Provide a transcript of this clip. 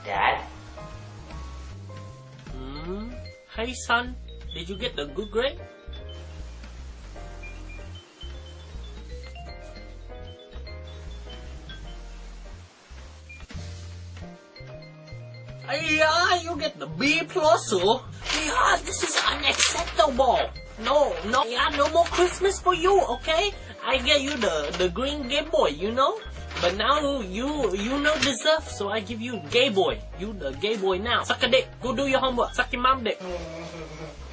Dad? Hey son, did you get the good grade? Yeah, you get the B plus, oh. Yeah, this is unacceptable. No, yeah, no more Christmas for you, okay? I get you the green Game Boy, you know? But now you no deserve, so I give you Gay Boy. You the Gay Boy now. Suck a dick. Go do your homework. Suck your mom dick.